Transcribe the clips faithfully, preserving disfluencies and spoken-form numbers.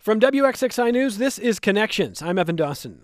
From W X X I News, this is Connections. I'm Evan Dawson.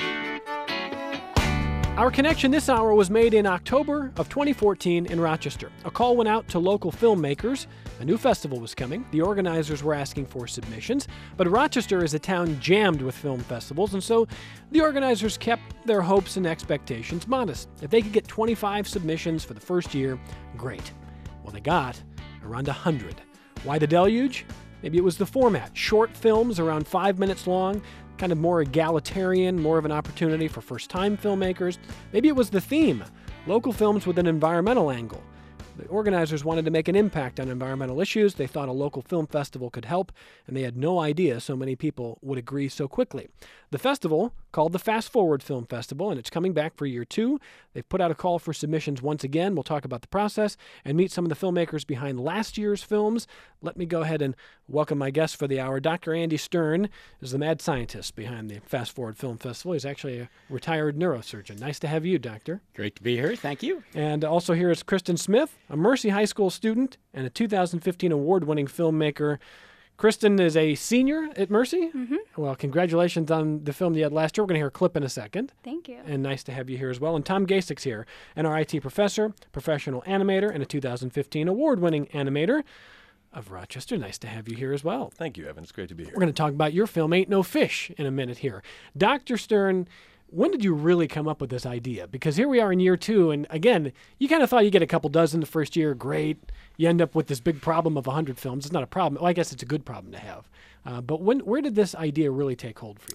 Our connection this hour was made in October of twenty fourteen in Rochester. A call went out to local filmmakers. A new festival was coming. The organizers were asking for submissions, but Rochester is a town jammed with film festivals, and so the organizers kept their hopes and expectations modest. If they could get twenty-five submissions for the first year, great. Well, they got around one hundred. Why the deluge? Maybe it was the format. Short films around five minutes long, kind of more egalitarian, more of an opportunity for first-time filmmakers. Maybe it was the theme, local films with an environmental angle. The organizers wanted to make an impact on environmental issues. They thought a local film festival could help, and they had no idea so many people would agree so quickly. The festival, called the Fast Forward Film Festival, and it's coming back for year two. They've put out a call for submissions once again. We'll talk about the process and meet some of the filmmakers behind last year's films. Let me go ahead and welcome my guest for the hour. Doctor Andy Stern is the mad scientist behind the Fast Forward Film Festival. He's actually a retired neurosurgeon. Nice to have you, Doctor. Great to be here. Thank you. And also here is Kristen Smith, a Mercy High School student and a two thousand fifteen award-winning filmmaker. Kristen is a senior at Mercy. Mm-hmm. Well, congratulations on the film you had last year. We're going to hear a clip in a second. Thank you. And nice to have you here as well. And Tom Gasik's here, an R I T professor, professional animator, and a two thousand fifteen award-winning animator of Rochester. Nice to have you here as well. Thank you, Evan. It's great to be here. We're going to talk about your film, Ain't No Fish, in a minute here. Doctor Stern, when did you really come up with this idea? Because here we are in year two, and again, you kind of thought you get a couple dozen the first year, great. You end up with this big problem of one hundred films. It's not a problem. Well, I guess it's a good problem to have. Uh, but when, where did this idea really take hold for you?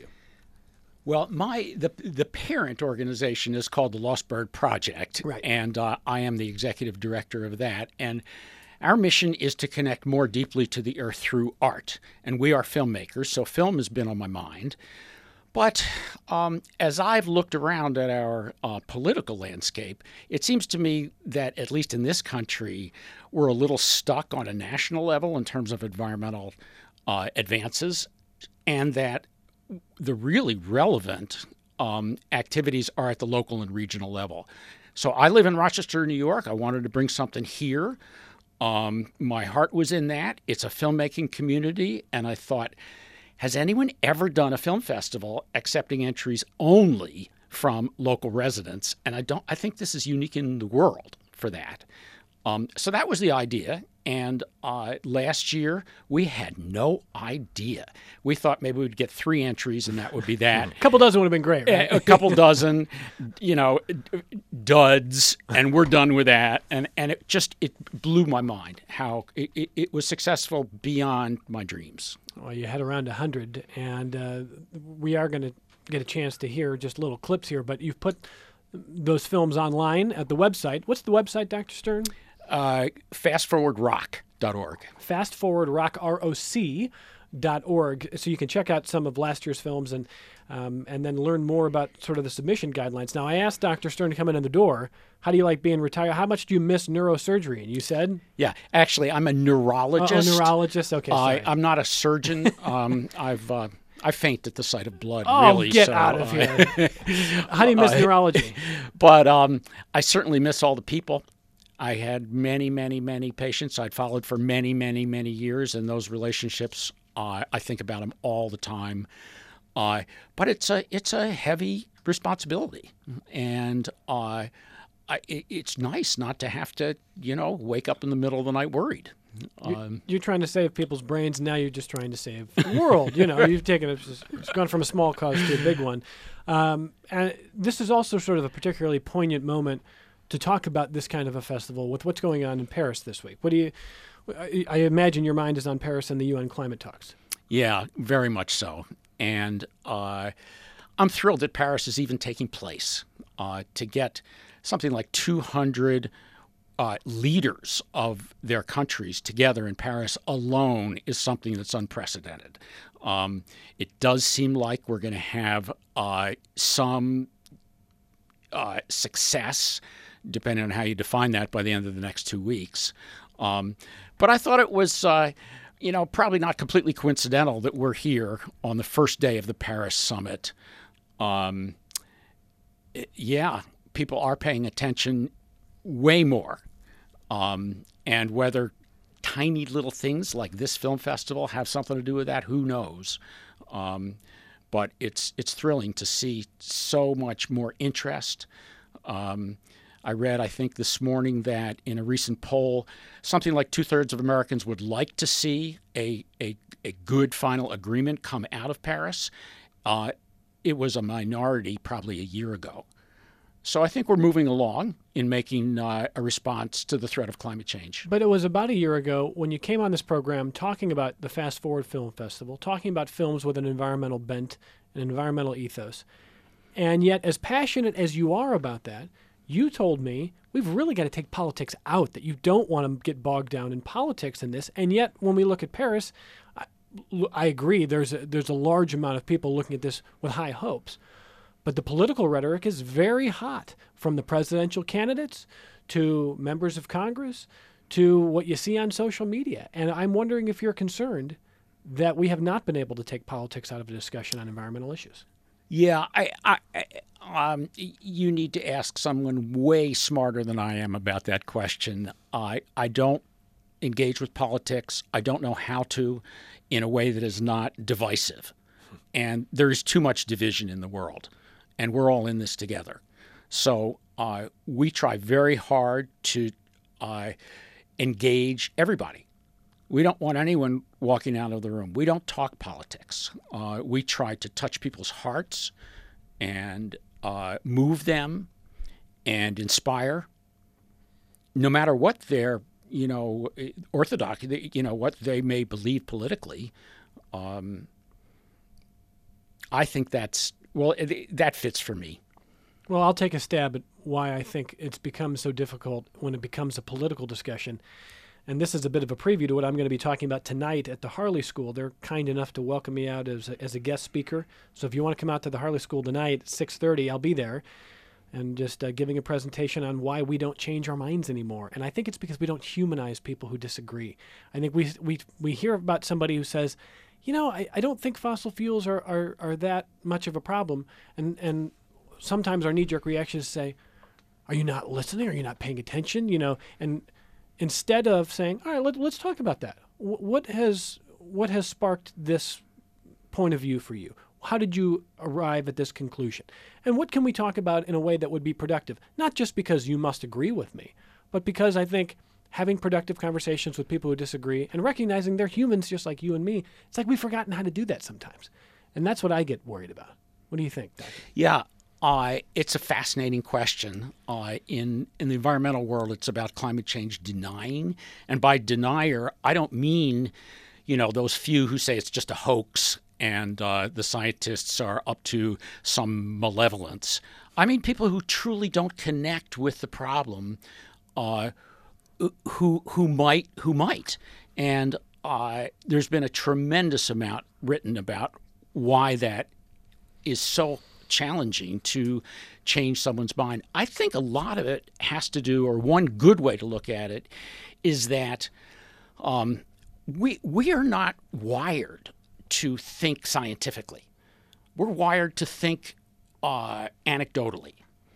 Well, my the the parent organization is called the Lost Bird Project, Right. and uh, I am the executive director of that. And our mission is to connect more deeply to the earth through art. And we are filmmakers, so film has been on my mind. But um, as I've looked around at our uh, political landscape, it seems to me that, at least in this country, we're a little stuck on a national level in terms of environmental uh, advances, and that the really relevant um, activities are at the local and regional level. So I live in Rochester, New York. I wanted to bring something here. Um, my heart was in that. It's a filmmaking community, and I thought, has anyone ever done a film festival accepting entries only from local residents? And I don't. I think this is unique in the world for that. Um, so that was the idea. And uh, last year, we had no idea. We thought maybe we'd get three entries, and that would be that. A couple dozen would have been great, right? A couple dozen, you know, duds, and we're done with that. And and it just it blew my mind how it, it, it was successful beyond my dreams. Well, you had around one hundred, and uh, we are going to get a chance to hear just little clips here, but you've put those films online at the website. What's the website, Doctor Stern? Uh, fast forward rock dot org. fast forward rock dot org. So you can check out some of last year's films and um, and then learn more about sort of the submission guidelines. Now, I asked Doctor Stern to come in on the door, how do you like being retired? How much do you miss neurosurgery? And you said? Yeah, actually, I'm a neurologist. Oh, a neurologist? Okay, sorry. I, I'm not a surgeon. um, I've uh, I faint at the sight of blood, oh, really. get so, out of uh, here. How do you miss uh, neurology? But um, I certainly miss all the people. I had many, many, many patients I'd followed for many, many, many years, and those relationships, uh, I think about them all the time. Uh, but it's a it's a heavy responsibility, and uh, I, it, it's nice not to have to, you know, wake up in the middle of the night worried. Um, you're trying to save people's brains, and now you're just trying to save the world. You know, you've taken a, it's gone from a small cause to a big one. Um, and this is also sort of a particularly poignant moment to talk about this kind of a festival with what's going on in Paris this week. What do you? I, I imagine your mind is on Paris and the U N climate talks. Yeah, very much so. And uh, I'm thrilled that Paris is even taking place. Uh, to get something like two hundred uh, leaders of their countries together in Paris alone is something that's unprecedented. Um, it does seem like we're going to have uh, some uh, success, depending on how you define that, by the end of the next two weeks. Um, but I thought it was, uh, you know, probably not completely coincidental that we're here on the first day of the Paris summit. Um, it, yeah, people are paying attention way more. Um, and whether tiny little things like this film festival have something to do with that? Who knows? Um, but it's it's thrilling to see so much more interest. Um, I read, I think, this morning that in a recent poll, something like two-thirds of Americans would like to see a a, a good final agreement come out of Paris. Uh, it was a minority probably a year ago. So I think we're moving along in making uh, a response to the threat of climate change. But it was about a year ago when you came on this program talking about the Fast Forward Film Festival, talking about films with an environmental bent, an environmental ethos. And yet, as passionate as you are about that, you told me we've really got to take politics out, that you don't want to get bogged down in politics in this. And yet, when we look at Paris, I, I agree, there's a, there's a large amount of people looking at this with high hopes. But the political rhetoric is very hot, from the presidential candidates to members of Congress to what you see on social media. And I'm wondering if you're concerned that we have not been able to take politics out of a discussion on environmental issues. Yeah, I, I, um, you need to ask someone way smarter than I am about that question. I, I don't engage with politics. I don't know how to in a way that is not divisive. And there's too much division in the world. And we're all in this together. So uh, we try very hard to uh, engage everybody. We don't want anyone walking out of the room. We don't talk politics. Uh, we try to touch people's hearts and uh, move them and inspire, no matter what their, you know, orthodox, you know, what they may believe politically. Um, I think that's Well, that fits for me. Well, I'll take a stab at why I think it's become so difficult when it becomes a political discussion. And this is a bit of a preview to what I'm going to be talking about tonight at the Harley School. They're kind enough to welcome me out as a, as a guest speaker. So if you want to come out to the Harley School tonight at six thirty, I'll be there and just uh, giving a presentation on why we don't change our minds anymore. And I think it's because we don't humanize people who disagree. I think we we we hear about somebody who says, you know, I, I don't think fossil fuels are, are, are that much of a problem. And and sometimes our knee-jerk reaction is to say, are you not listening? Are you not paying attention? You know, and instead of saying, all right, let, let's talk about that. W- what has what has sparked this point of view for you? How did you arrive at this conclusion? And what can we talk about in a way that would be productive? Not just because you must agree with me, but because I think having productive conversations with people who disagree and recognizing they're humans just like you and me, it's like we've forgotten how to do that sometimes. And that's what I get worried about. What do you think, Doctor? Yeah, uh, it's a fascinating question. Uh, in, in the environmental world, it's about climate change denying. And by denier, I don't mean, you know, those few who say it's just a hoax and uh, the scientists are up to some malevolence. I mean people who truly don't connect with the problem, uh, who who might who might, and uh, there's been a tremendous amount written about why that is so challenging to change someone's mind. I think a lot of it has to do, or one good way to look at it, is that um, we we are not wired to think scientifically. We're wired to think uh, anecdotally.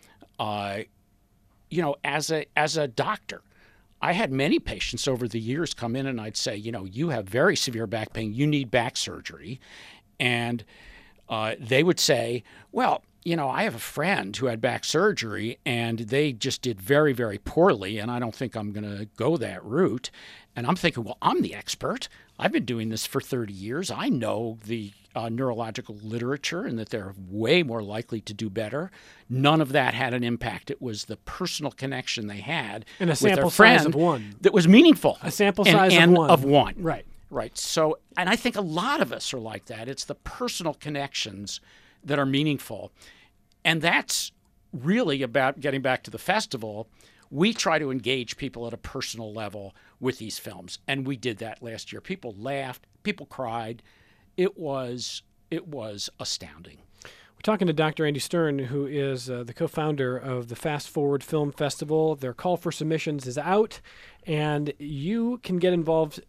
Uh, you know, as a as a doctor, I had many patients over the years come in and I'd say, you know, you have very severe back pain, you need back surgery. And uh, they would say, well, you know, I have a friend who had back surgery and they just did very, very poorly, and I don't think I'm going to go that route. And I'm thinking, well, I'm the expert. I've been doing this for thirty years. I know the uh, neurological literature and that they're way more likely to do better. None of that had an impact. It was the personal connection they had and a with sample their friend size of one that was meaningful. A sample and, size and of one. Of one. Right. Right. So, and I think a lot of us are like that. It's the personal connections that are meaningful. And that's really about getting back to the festival. We try to engage people at a personal level with these films. And we did that last year. People laughed, people cried. It was it was astounding. We're talking to Doctor Andy Stern, who is uh, the co-founder of the Fast Forward Film Festival. Their call for submissions is out, and you can get involved.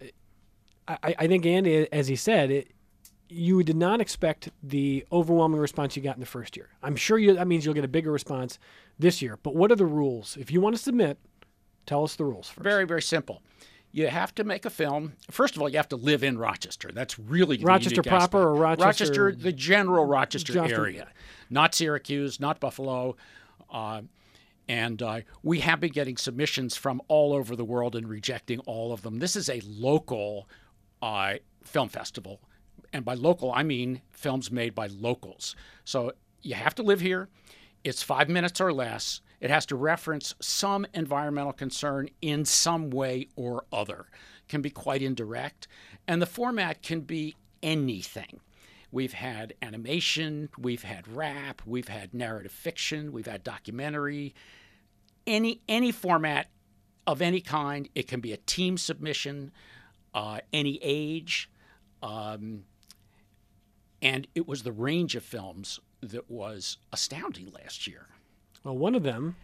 I, I think, Andy, as he said, it, you did not expect the overwhelming response you got in the first year. I'm sure you, that means you'll get a bigger response this year. But what are the rules? If you want to submit, tell us the rules first. Very, very simple. You have to make a film. First of all, you have to live in Rochester. That's really the Rochester unique proper aspect. or Rochester? Rochester, the general Rochester Just- area, not Syracuse, not Buffalo. Uh, and uh, we have been getting submissions from all over the world and rejecting all of them. This is a local uh, film festival. And by local, I mean films made by locals. So you have to live here. It's five minutes or less. It has to reference some environmental concern in some way or other. It can be quite indirect. And the format can be anything. We've had animation, we've had rap, we've had narrative fiction, we've had documentary. Any any format of any kind. It can be a team submission, uh, any age. Um, and it was the range of films that was astounding last year. Well, one of them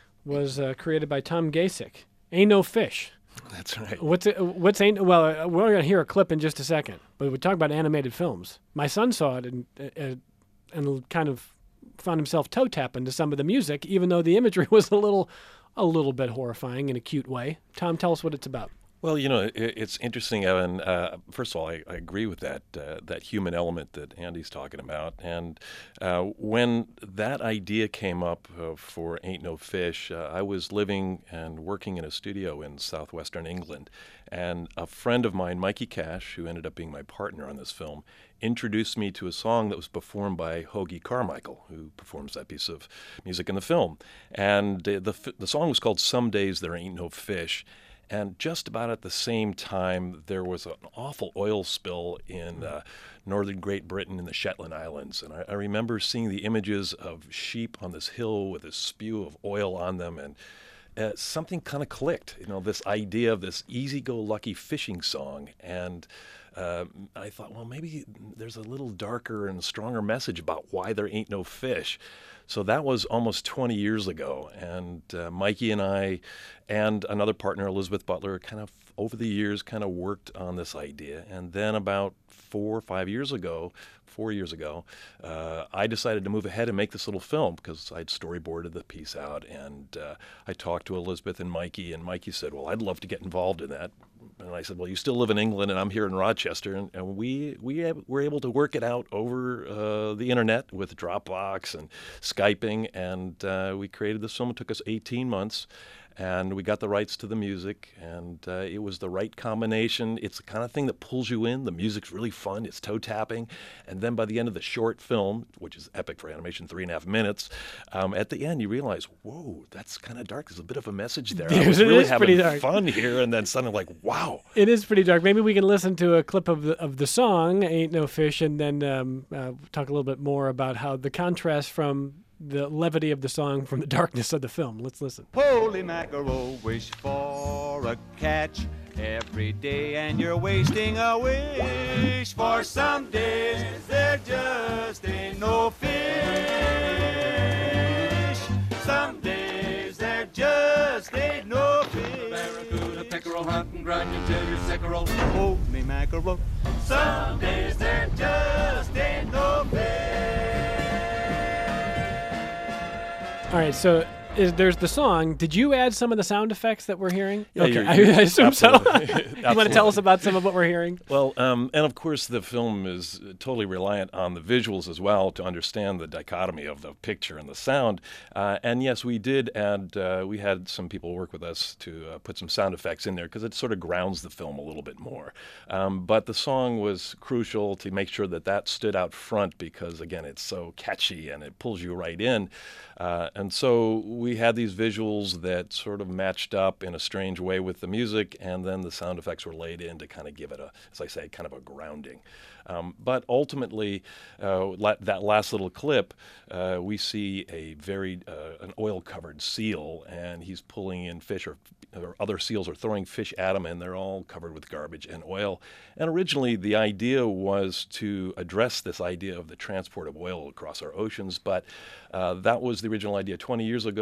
was uh, created by Tom Gasick. Ain't No Fish. That's right. What's it, what's ain't well? Uh, we're gonna hear a clip in just a second, but we talk about animated films. My son saw it and uh, and kind of found himself toe tapping to some of the music, even though the imagery was a little a little bit horrifying in a cute way. Tom, tell us what it's about. Well, you know, it, it's interesting, Evan. Uh, first of all, I, I agree with that uh, that human element that Andy's talking about. And uh, when that idea came up uh, for Ain't No Fish, uh, I was living and working in a studio in southwestern England. And a friend of mine, Mikey Cash, who ended up being my partner on this film, introduced me to a song that was performed by Hoagy Carmichael, who performs that piece of music in the film. And uh, the, the song was called Some Days There Ain't No Fish. And just about at the same time, there was an awful oil spill in uh, northern Great Britain in the Shetland Islands. And I, I remember seeing the images of sheep on this hill with a spew of oil on them, and uh, something kind of clicked. You know, this idea of this easy-go-lucky fishing song. And uh, I thought, well, maybe there's a little darker and stronger message about why there ain't no fish. So that was almost twenty years ago, and uh, Mikey and I and another partner, Elizabeth Butler, kind of over the years kind of worked on this idea. And then about four or five years ago, four years ago, uh, I decided to move ahead and make this little film because I'd storyboarded the piece out. And uh, I talked to Elizabeth and Mikey, and Mikey said, well, I'd love to get involved in that. And I said, well, you still live in England, and I'm here in Rochester. And, and we we have, were able to work it out over uh, the internet with Dropbox and Skyping. And uh, we created this film. It took us eighteen months. And we got the rights to the music, and uh, it was the right combination. It's the kind of thing that pulls you in. The music's really fun. It's toe-tapping. And then by the end of the short film, which is epic for animation, three and a half minutes, um, at the end you realize, whoa, that's kind of dark. There's a bit of a message there. I was It really is pretty having dark. fun here, and then suddenly like, wow. It is pretty dark. Maybe we can listen to a clip of the of the song "Ain't No Fish" and then um, uh, talk a little bit more about how the contrast from the levity of the song from the darkness of the film. Let's listen. Holy mackerel, wish for a catch every day, and you're wasting a wish. For some days there just ain't no fish. Some days there just ain't no fish. Barracuda, pickerel, hunting, grinding till you're sickerel. Holy mackerel, some days there just ain't no fish. All right, so is, there's the song. Did you add some of the sound effects that we're hearing? Yeah, okay, you're- I, you're- I assume so. absolutely. You want to tell us about some of what we're hearing? Well, um, and of course the film is totally reliant on the visuals as well to understand the dichotomy of the picture and the sound. Uh, and yes, we did add, uh, we had some people work with us to uh, put some sound effects in there because it sort of grounds the film a little bit more. Um, but the song was crucial to make sure that that stood out front because, again, it's so catchy and it pulls you right in. Uh, and so we had these visuals that sort of matched up in a strange way with the music, and then the sound effects were laid in to kind of give it a, as I say, kind of a grounding. Um, but ultimately, uh, la- that last little clip, uh, we see a very uh, an oil-covered seal, and he's pulling in fish, or, or other seals are throwing fish at him, and they're all covered with garbage and oil. And originally, the idea was to address this idea of the transport of oil across our oceans, but uh, that was the original idea twenty years ago.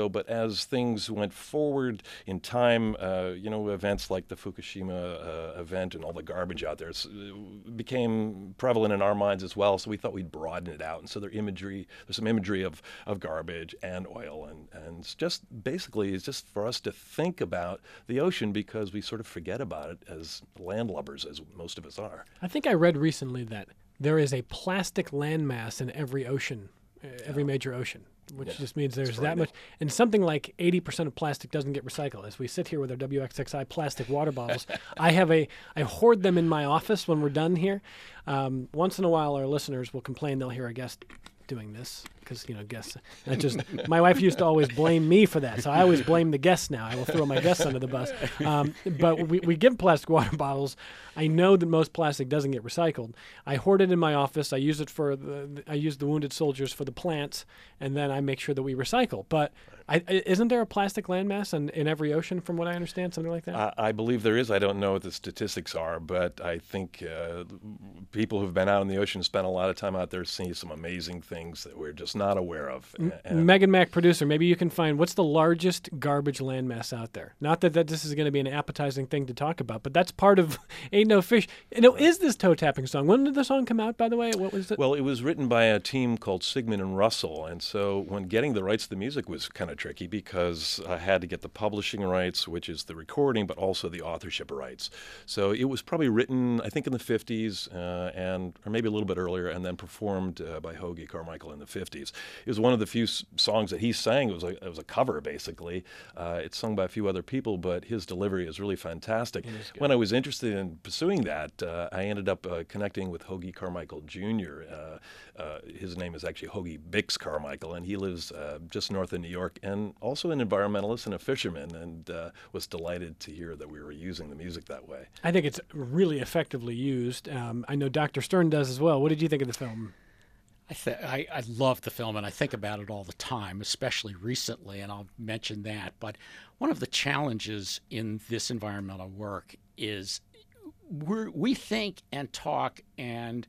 so. But as things went forward in time, uh, you know, events like the Fukushima uh, event and all the garbage out there uh, became prevalent in our minds as well. So we thought we'd broaden it out. And so there imagery, there's some imagery of, of garbage and oil, and, and it's just basically it's just for us to think about the ocean, because we sort of forget about it as landlubbers, as most of us are. I think I read recently that there is a plastic landmass in every ocean, uh, every major ocean, which Yeah. just means there's It's that frightening. much. And something like eighty percent of plastic doesn't get recycled. As we sit here with our W X X I plastic water bottles, I have a, I hoard them in my office when we're done here. Um, once in a while, our listeners will complain they'll hear a guest doing this, because, you know, guests, that just, my wife used to always blame me for that, so I always blame the guests now. I will throw my guests under the bus. Um, but we, we give plastic water bottles. I know that most plastic doesn't get recycled. I hoard it in my office. I use it for the, I use the wounded soldiers for the plants, and then I make sure that we recycle. But I, isn't there a plastic landmass in, in every ocean, from what I understand, something like that? I, I believe there is. I don't know what the statistics are, but I think uh, people who've been out in the ocean spend a lot of time out there seeing some amazing things that we're just not aware of. And Megan Mac, producer, maybe you can find what's the largest garbage landmass out there. Not that, that this is going to be an appetizing thing to talk about, but that's part of Ain't No Fish. You know, is this toe tapping song? When did the song come out, by the way? What was it? Well, it was written by a team called Sigmund and Russell, and so when getting the rights to the music was kind of tricky, because I had to get the publishing rights, which is the recording, but also the authorship rights. So it was probably written, I think, in the fifties, uh, and or maybe a little bit earlier, and then performed uh, by Hoagy Carmichael in the fifties. It was one of the few s- songs that he sang. It was a, it was a cover, basically. Uh, it's sung by a few other people, but his delivery is really fantastic. When I was interested in pursuing that, uh, I ended up uh, connecting with Hoagy Carmichael Junior Uh, uh, his name is actually Hoagy Bix Carmichael, and he lives uh, just north of New York, and also an environmentalist and a fisherman, and uh, was delighted to hear that we were using the music that way. I think it's really effectively used. Um, I know Doctor Stern does as well. What did you think of the film? I, th- I, I love the film, and I think about it all the time, especially recently, and I'll mention that. But one of the challenges in this environmental work is we're, we think and talk and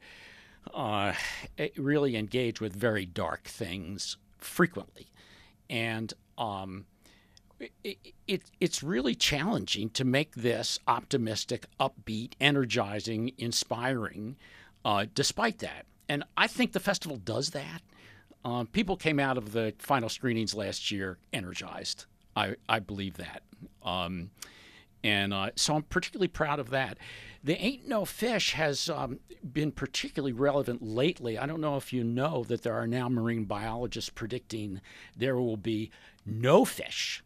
uh, really engage with very dark things frequently. And um, it, it, it's really challenging to make this optimistic, upbeat, energizing, inspiring, uh, despite that. And I think the festival does that. Um, people came out of the final screenings last year energized. I, I believe that. Um, and uh, so I'm particularly proud of that. The Ain't No Fish has um, been particularly relevant lately. I don't know if you know that there are now marine biologists predicting there will be no fish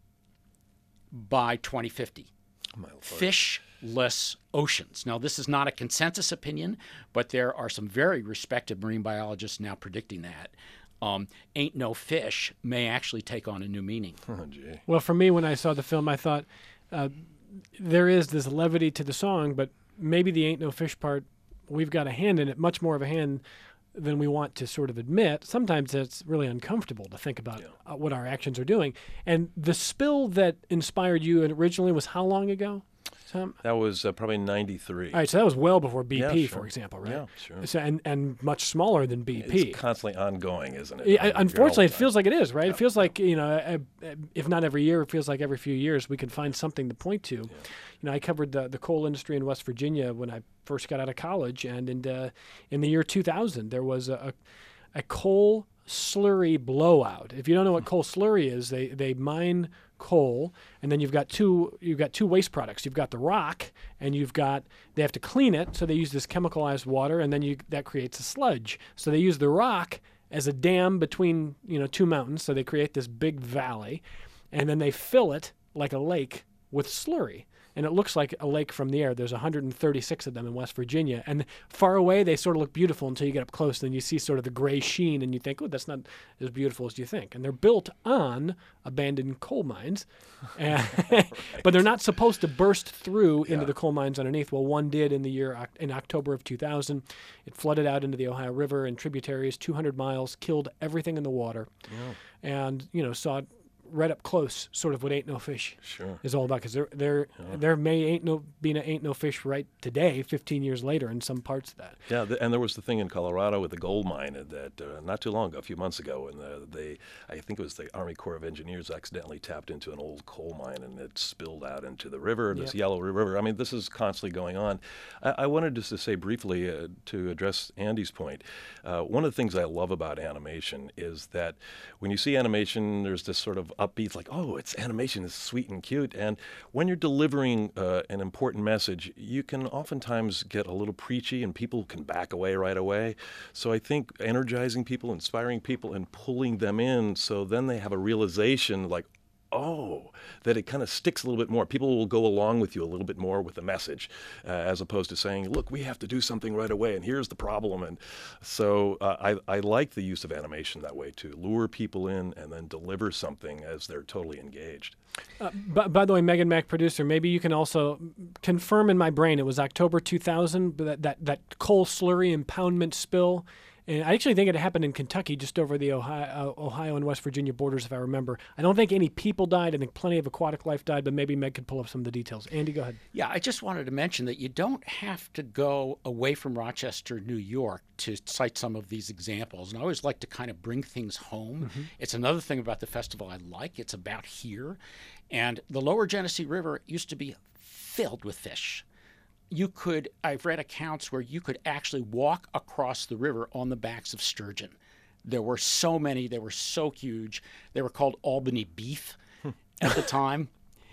by twenty fifty. My Lord. Fishless oceans. Now, this is not a consensus opinion, but there are some very respected marine biologists now predicting that. Um, Ain't No Fish may actually take on a new meaning. Oh, gee. Well, for me, when I saw the film, I thought uh, there is this levity to the song, but maybe the Ain't No Fish part, we've got a hand in it, much more of a hand than we want to sort of admit. Sometimes it's really uncomfortable to think about Yeah. uh, what our actions are doing. And the spill that inspired you originally was how long ago, Tom? That was uh, probably ninety-three. All right, so that was well before B P, Yeah, for sure. example, right? Yeah, sure. So, and, and much smaller than B P. It's constantly ongoing, isn't it? Yeah, I mean, unfortunately, you're it all feels like it is, right? Yeah. It feels like, you know, uh, uh, if not every year, it feels like every few years we can find something to point to. You know, I covered the, the coal industry in West Virginia when I first got out of college, and in the, in the year two thousand, there was a, a coal slurry blowout. If you don't know what coal slurry is, they, they mine coal, and then you've got two you've got two waste products. You've got the rock, and you've got they have to clean it, so they use this chemicalized water, and then you that creates a sludge. So they use the rock as a dam between, you know, two mountains, so they create this big valley, and then they fill it like a lake with slurry. And it looks like a lake from the air. There's one hundred thirty-six of them in West Virginia. And far away, they sort of look beautiful until you get up close. And then you see sort of the gray sheen, and you think, oh, that's not as beautiful as you think. And they're built on abandoned coal mines. And but they're not supposed to burst through into Yeah. the coal mines underneath. Well, one did in the year, Oc- in October of two thousand. It flooded out into the Ohio River and tributaries, two hundred miles, killed everything in the water. And, you know, saw right up close, sort of what Ain't No Fish Sure. is all about. Because there, there, Yeah. there may ain't no be no, ain't no fish right today, fifteen years later, in some parts of that. Yeah, th- and there was the thing in Colorado with the gold mine that uh, not too long ago, a few months ago, and uh, they, I think it was the Army Corps of Engineers, accidentally tapped into an old coal mine, and it spilled out into the river, this Yep. yellow river. I mean, this is constantly going on. I, I wanted just to say briefly uh, to address Andy's point. Uh, one of the things I love about animation is that when you see animation, there's this sort of upbeat, like, oh, it's animation, it's sweet and cute. And when you're delivering uh, an important message, you can oftentimes get a little preachy and people can back away right away. So I think energizing people, inspiring people, and pulling them in so then they have a realization like, oh, that it kind of sticks a little bit more. People will go along with you a little bit more with the message, uh, as opposed to saying, look, we have to do something right away, and here's the problem. And so uh, I, I like the use of animation that way, to lure people in and then deliver something as they're totally engaged. Uh, by, by the way, Megan Mac, producer, maybe you can also confirm in my brain it was October two thousand, but that, that, that coal slurry impoundment spill. And I actually think it happened in Kentucky, just over the Ohio, uh, Ohio and West Virginia borders, if I remember. I don't think any people died. I think plenty of aquatic life died, but maybe Meg could pull up some of the details. Andy, go ahead. Yeah, I just wanted to mention that you don't have to go away from Rochester, New York to cite some of these examples. And I always like to kind of bring things home. Mm-hmm. It's another thing about the festival I like. It's about here. And the lower Genesee River used to be filled with fish. You could, I've read accounts where you could actually walk across the river on the backs of sturgeon. There were so many, they were so huge. They were called Albany beef at the time.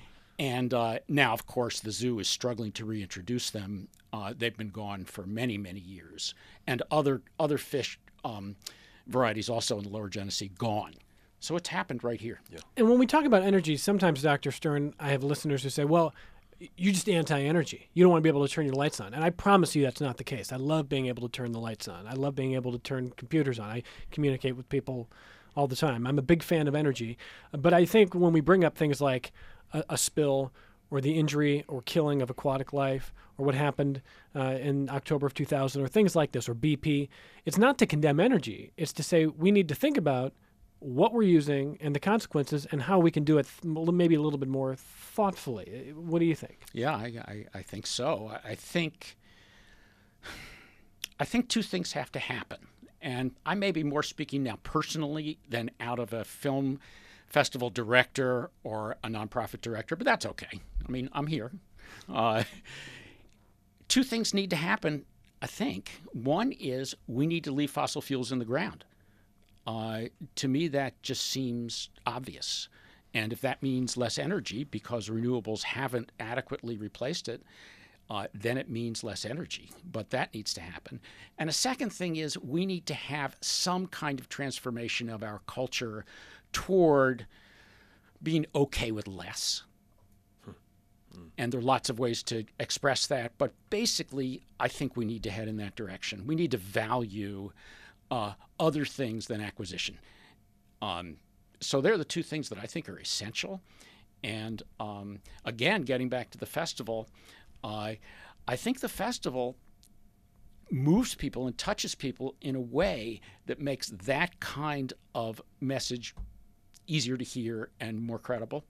And uh, now, of course, the zoo is struggling to reintroduce them. Uh, they've been gone for many, many years. And other other fish um, varieties also in the lower Genesee gone. So it's happened right here. Yeah. And when we talk about energy, sometimes, Doctor Stern, I have listeners who say, well, you're just anti-energy. You don't want to be able to turn your lights on. And I promise you that's not the case. I love being able to turn the lights on. I love being able to turn computers on. I communicate with people all the time. I'm a big fan of energy. But I think when we bring up things like a, a spill or the injury or killing of aquatic life or what happened uh, in October of two thousand or things like this, or B P, it's not to condemn energy. It's to say we need to think about what we're using and the consequences and how we can do it th- maybe a little bit more thoughtfully. What do you think? Yeah, I, I, I think so. I, I think I think two things have to happen. And I may be more speaking now personally than out of a film festival director or a nonprofit director, but that's okay. I mean, I'm here. Uh, two things need to happen, I think. One is we need to leave fossil fuels in the ground. Uh, to me, that just seems obvious. And if that means less energy because renewables haven't adequately replaced it, uh, then it means less energy. But that needs to happen. And a second thing is we need to have some kind of transformation of our culture toward being okay with less. Hmm. Hmm. And there are lots of ways to express that. But basically, I think we need to head in that direction. We need to value Uh, other things than acquisition. Um, so they're the two things that I think are essential. And um, again, getting back to the festival, uh, I think the festival moves people and touches people in a way that makes that kind of message easier to hear and more credible.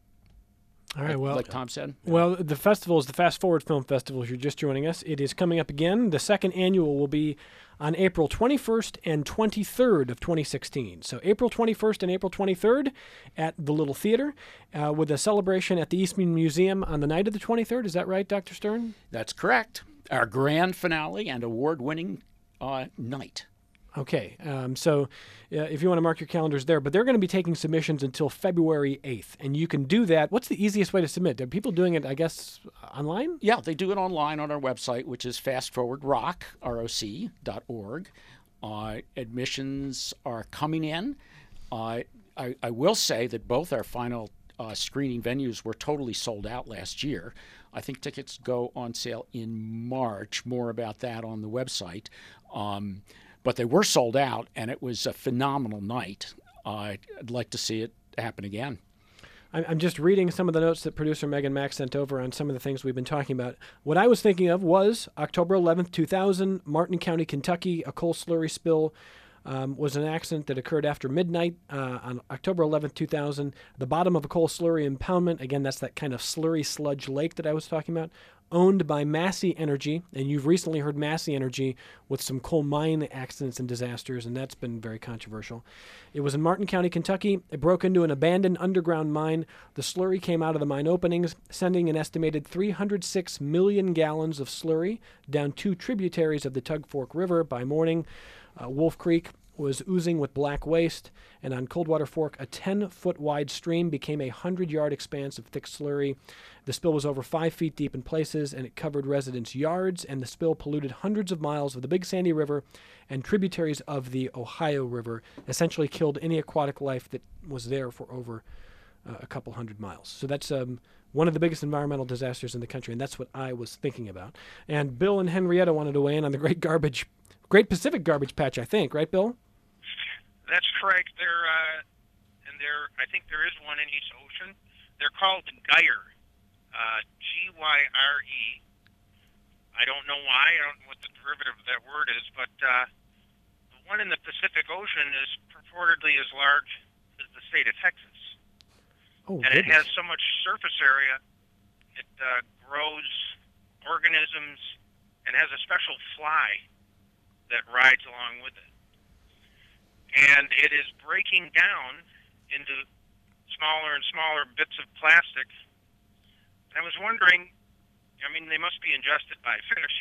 All right, well, like Tom said. Well, the festival is the Fast Forward Film Festival. If you're just joining us, it is coming up again. The second annual will be on April twenty-first and twenty-third of twenty sixteen. So April twenty-first and April twenty-third at the Little Theater, uh, with a celebration at the Eastman Museum on the night of the twenty-third. Is that right, Doctor Stern? That's correct. Our grand finale and award-winning uh, night. Okay, um, so uh, if you want to mark your calendars there, but they're going to be taking submissions until February eighth, and you can do that. What's the easiest way to submit? Are people doing it, I guess, online? Yeah, they do it online on our website, which is fast forward rock dot org. Uh, admissions are coming in. Uh, I, I will say that both our final uh, screening venues were totally sold out last year. I think tickets go on sale in March. More about that on the website. Um, But they were sold out, and it was a phenomenal night. Uh, I'd like to see it happen again. I'm just reading some of the notes that producer Megan Mack sent over on some of the things we've been talking about. What I was thinking of was October eleventh, two thousand, Martin County, Kentucky, a coal slurry spill. um, was an accident that occurred after midnight uh, on October eleventh, two thousand. The bottom of a coal slurry impoundment, again, that's that kind of slurry sludge lake that I was talking about, owned by Massey Energy, and you've recently heard Massey Energy with some coal mine accidents and disasters, and that's been very controversial. It was in Martin County, Kentucky. It broke into an abandoned underground mine. The slurry came out of the mine openings, sending an estimated three hundred six million gallons of slurry down two tributaries of the Tug Fork River by morning. Uh, Wolf Creek was oozing with black waste, and on Coldwater Fork, a ten-foot wide stream became a hundred-yard expanse of thick slurry. The spill was over five feet deep in places, and it covered residents' yards, and the spill polluted hundreds of miles of the Big Sandy River and tributaries of the Ohio River, essentially killed any aquatic life that was there for over uh, a couple hundred miles. So that's um, one of the biggest environmental disasters in the country, and that's what I was thinking about. And Bill and Henrietta wanted to weigh in on the Great Garbage, Great Pacific Garbage Patch, I think, right, Bill? That's correct. There, uh, and there, I think there is one in East Ocean. They're called Gyre, uh, G Y R E. I don't know why. I don't know what the derivative of that word is, but uh, the one in the Pacific Ocean is purportedly as large as the state of Texas. Oh, and it goodness. has so much surface area, it uh, grows organisms and has a special fly that rides along with it. And it is breaking down into smaller and smaller bits of plastic. I was wondering, I mean, they must be ingested by fish.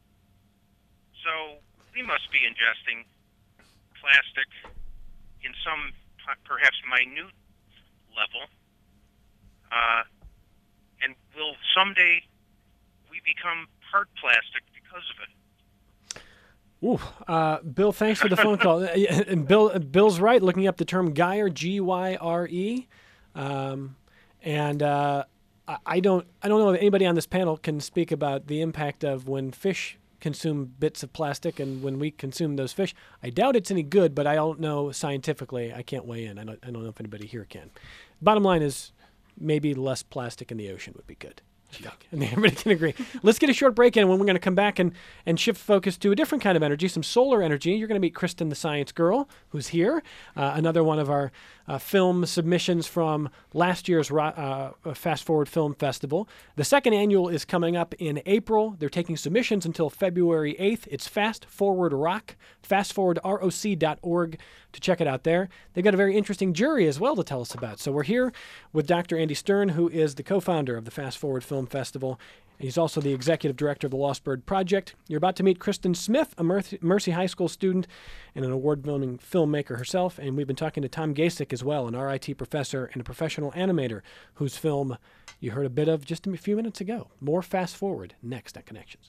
So we must be ingesting plastic in some perhaps minute level. Uh, and will someday we become part plastic because of it? Ooh, uh, Bill, thanks for the phone call. And Bill, Bill's right, looking up the term Gyre, G Y R E. Um, and uh, I- I don't I don't know if anybody on this panel can speak about the impact of when fish consume bits of plastic and when we consume those fish. I doubt it's any good, but I don't know scientifically. I can't weigh in. I don't, I don't know if anybody here can. Bottom line is maybe less plastic in the ocean would be good. And everybody can agree. Let's get a short break in when we're going to come back and, and shift focus to a different kind of energy, some solar energy. You're going to meet Kristen the Science Girl, who's here, uh, another one of our uh, film submissions from last year's uh, Fast Forward Film Festival. The second annual is coming up in April. They're taking submissions until February eighth. It's Fast Forward Rock, fast forward roc dot org to check it out there. They've got a very interesting jury as well to tell us about. So we're here with Doctor Andy Stern, who is the co-founder of the Fast Forward Film Festival. He's also the executive director of the Lost Bird Project. You're about to meet Kristen Smith, a Mercy, Mercy High School student and an award-winning filmmaker herself. And we've been talking to Tom Gasick as well, an R I T professor and a professional animator whose film you heard a bit of just a few minutes ago. More Fast Forward next at Connections.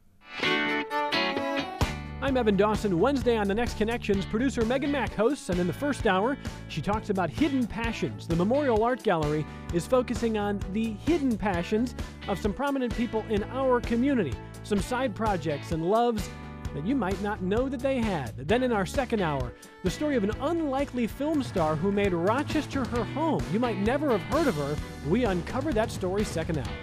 I'm Evan Dawson. Wednesday on The Next Connections, producer Megan Mack hosts, and in the first hour, she talks about hidden passions. The Memorial Art Gallery is focusing on the hidden passions of some prominent people in our community, some side projects and loves that you might not know that they had. Then in our second hour, the story of an unlikely film star who made Rochester her home. You might never have heard of her. We uncover that story second hour.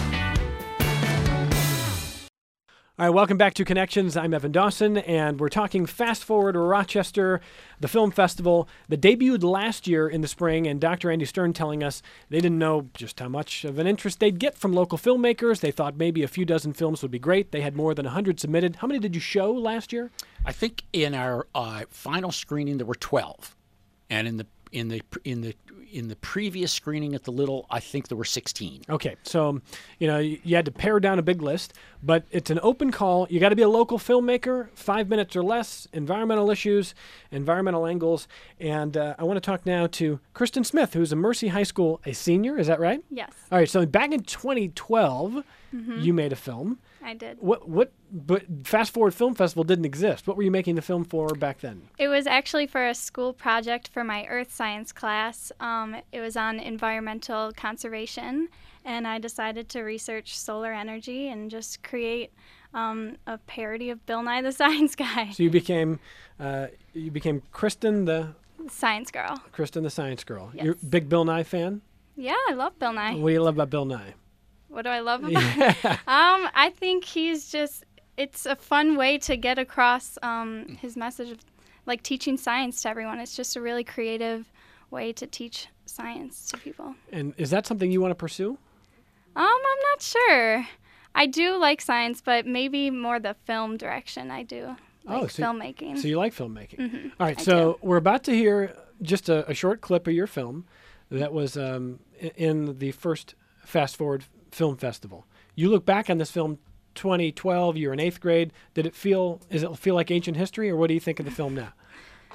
All right, welcome back to Connections. I'm Evan Dawson, and we're talking Fast Forward Rochester, the film festival that debuted last year in the spring, and Doctor Andy Stern telling us they didn't know just how much of an interest they'd get from local filmmakers. They thought maybe a few dozen films would be great. They had more than one hundred submitted. How many did you show last year? I think in our uh, final screening there were twelve, and in the in the in the in the previous screening at the Little, I think there were sixteen. Okay, so you know you, you had to pare down a big list, but it's an open call. You got to be a local filmmaker, five minutes or less, environmental issues, environmental angles, and uh, I want to talk now to Kristen Smith, who's a Mercy High School, a senior. Is that right? Yes. All right. So back in twenty twelve, Mm-hmm. you made a film. I did. What? What? But Fast Forward Film Festival didn't exist. What were you making the film for back then? It was actually for a school project for my earth science class. Um, it was on environmental conservation, and I decided to research solar energy and just create um, a parody of Bill Nye the Science Guy. So you became, uh, you became Kristen the Science girl. Kristen the Science Girl. Yes. You're a big Bill Nye fan? Yeah, I love Bill Nye. What do you love about Bill Nye? What do I love about him? Um, I think he's just, it's a fun way to get across um, his message of like teaching science to everyone. It's just a really creative way to teach science to people. And is that something you want to pursue? Um, I'm not sure. I do like science, but maybe more the film direction. I do like oh, so filmmaking. So you like filmmaking. Mm-hmm. All right, I so do. we're about to hear just a, a short clip of your film that was um, i- in the first Fast Forward Film Festival. You look back on this film twenty twelve, you're in eighth grade. Did it feel, does it feel like ancient history, or what do you think of the film now?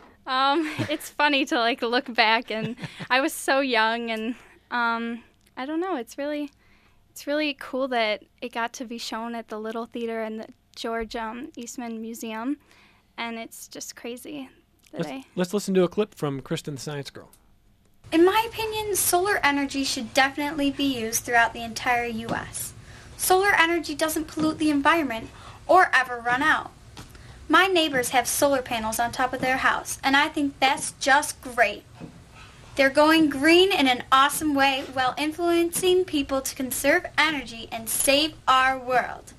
Um, it's funny to like look back, and I was so young, and um, I don't know. It's really, it's really cool that it got to be shown at the Little Theater and the George um, Eastman Museum, and it's just crazy that Let's, I. let's listen to a clip from Kristen the Science Girl. In my opinion, solar energy should definitely be used throughout the entire U S Solar energy doesn't pollute the environment or ever run out. My neighbors have solar panels on top of their house, and I think that's just great. They're going green in an awesome way while influencing people to conserve energy and save our world.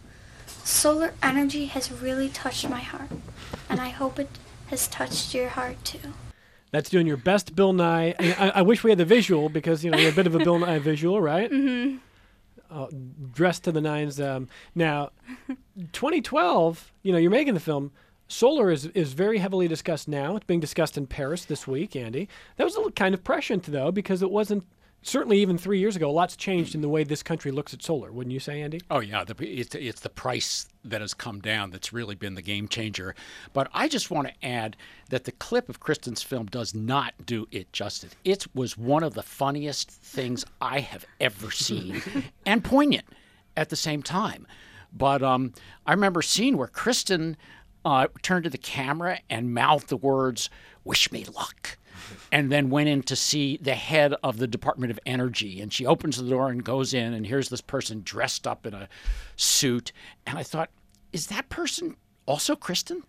Solar energy has really touched my heart, and I hope it has touched your heart too. That's doing your best Bill Nye. I, I, I wish we had the visual because, you know, you're a bit of a Bill Nye visual, right? Mm-hmm. Uh, dressed to the nines. Um, now, twenty twelve, you know, you're making the film. Solar is, is very heavily discussed now. It's being discussed in Paris this week, Andy. That was a little kind of prescient, though, because it wasn't, certainly even three years ago, a lot's changed in the way this country looks at solar, wouldn't you say, Andy? Oh, yeah. The, it's, it's the price that has come down that's really been the game changer. But I just want to add that the clip of Kristen's film does not do it justice. It was one of the funniest things I have ever seen and poignant at the same time. But um, I remember seeing where Kristen uh, turned to the camera and mouthed the words, "Wish me luck," and then went in to see the head of the Department of Energy. And she opens the door and goes in, and here's this person dressed up in a suit. And I thought, is that person also Kristen?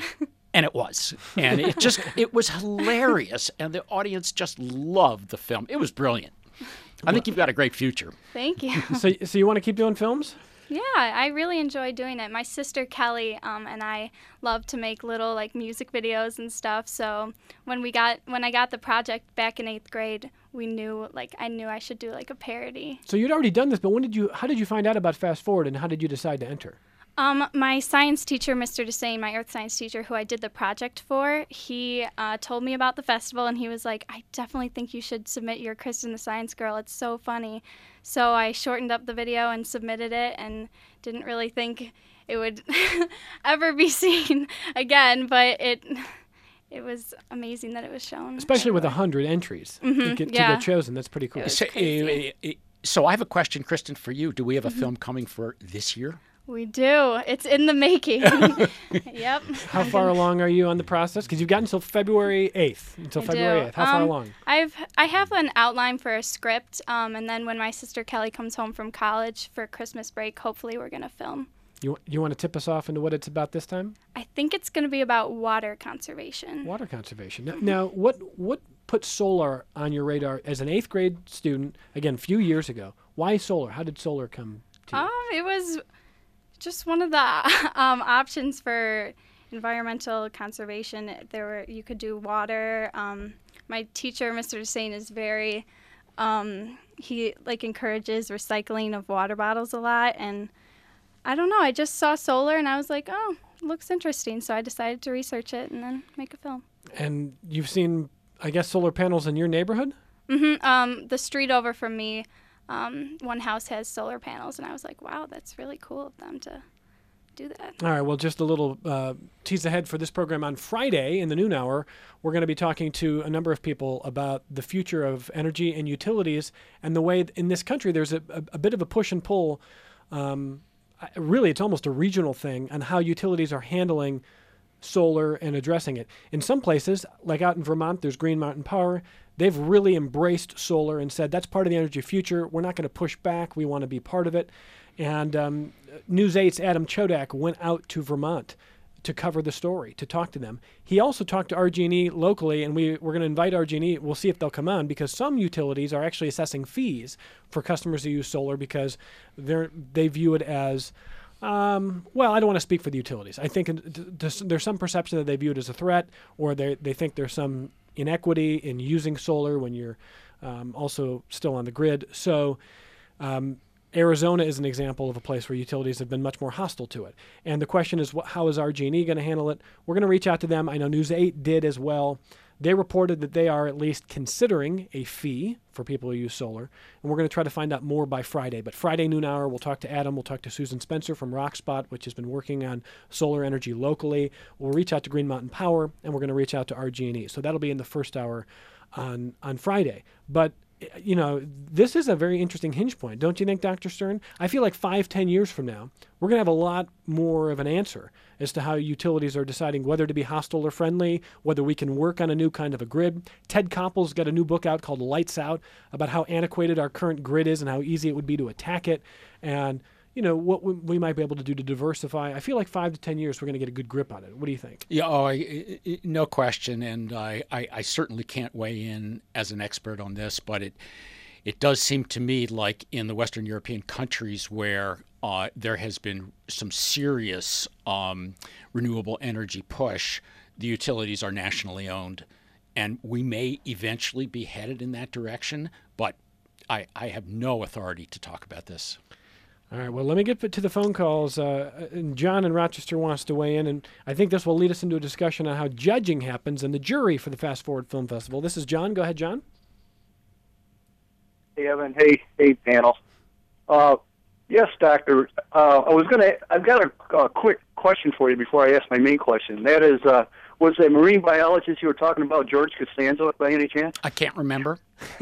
And it was. And it just, it was hilarious. And the audience just loved the film. It was brilliant. I think you've got a great future. Thank you. So, so you want to keep doing films? Yeah, I really enjoy doing it. My sister Kelly um, and I love to make little like music videos and stuff. So when we got when I got the project back in eighth grade, we knew like I knew I should do like a parody. So you'd already done this, but when did you? How did you find out about Fast Forward, and how did you decide to enter? Um, my science teacher, Mister Desane, my earth science teacher, who I did the project for, he uh, told me about the festival, and he was like, I definitely think you should submit your Kristen the Science Girl. It's so funny. So I shortened up the video and submitted it, and didn't really think it would ever be seen again, but it it was amazing that it was shown. Especially with a hundred entries Mm-hmm, to, get, yeah. to get chosen. That's pretty cool. It was So, crazy. uh, uh, so I have a question, Kristen, for you. Do we have a film coming for this year? We do. It's in the making. Yep. How far along are you on the process? Because you've got until February eighth. Until I February do. eighth. How far Um, along? I've I have an outline for a script, um, and then when my sister Kelly comes home from college for Christmas break, hopefully we're gonna film. You you want to tip us off into what it's about this time? I think it's gonna be about water conservation. Water conservation. Now, now what what put solar on your radar as an eighth grade student? Again, a few years ago. Why solar? How did solar come to you? Um, it was just one of the um, options for environmental conservation. There were you could do water. Um, my teacher, Mister Desane, is very um, he like encourages recycling of water bottles a lot, and I don't know. I just saw solar, and I was like, oh, it looks interesting. So I decided to research it and then make a film. And you've seen, I guess, solar panels in your neighborhood? Mm-hmm. Um, the street over from me. Um, one house has solar panels, and I was like, wow, that's really cool of them to do that. All right, well, just a little uh, tease ahead for this program. On Friday in the noon hour, we're going to be talking to a number of people about the future of energy and utilities and the way in this country there's a, a, a bit of a push and pull. Um, really, it's almost a regional thing on how utilities are handling solar and addressing it. In some places, like out in Vermont, there's Green Mountain Power. They've really embraced solar and said that's part of the energy future. We're not going to push back. We want to be part of it. And um, News eight's Adam Chodak went out to Vermont to cover the story, to talk to them. He also talked to R G and E locally, and we, we're going to invite R G and E. We'll see if they'll come on, because some utilities are actually assessing fees for customers who use solar because they're, they view it as Um, well, I don't want to speak for the utilities. I think it- there's there's some perception that they view it as a threat, or they they think there's some inequity in using solar when you're um, also still on the grid. So um, Arizona is an example of a place where utilities have been much more hostile to it. And the question is, what, how is R G and E going to handle it? We're going to reach out to them. I know News eight did as well. They reported that they are at least considering a fee for people who use solar, and we're going to try to find out more by Friday. But Friday noon hour, we'll talk to Adam, we'll talk to Susan Spencer from Rockspot, which has been working on solar energy locally. We'll reach out to Green Mountain Power, and we're going to reach out to R G and E. So that'll be in the first hour on on Friday. But you know, this is a very interesting hinge point, don't you think, Doctor Stern? I feel like five, ten years from now, we're going to have a lot more of an answer as to how utilities are deciding whether to be hostile or friendly, whether we can work on a new kind of a grid. Ted Koppel's got a new book out called Lights Out about how antiquated our current grid is and how easy it would be to attack it, and you know what we, we might be able to do to diversify. I feel like five to ten years, we're going to get a good grip on it. What do you think? Yeah, oh, I, I, no question, and I, I, I certainly can't weigh in as an expert on this, but it it does seem to me like in the Western European countries where uh, there has been some serious um, renewable energy push, the utilities are nationally owned, and we may eventually be headed in that direction, but I, I have no authority to talk about this. All right, well, let me get to the phone calls. Uh, and John in Rochester wants to weigh in, and I think this will lead us into a discussion on how judging happens and the jury for the Fast Forward Film Festival. This is John. Go ahead, John. Hey, Evan. Hey, hey, panel. Uh, yes, Doctor. Uh, I was going to. I've got a, a quick question for you before I ask my main question. That is, uh, was a marine biologist you were talking about George Costanzo by any chance? I can't remember.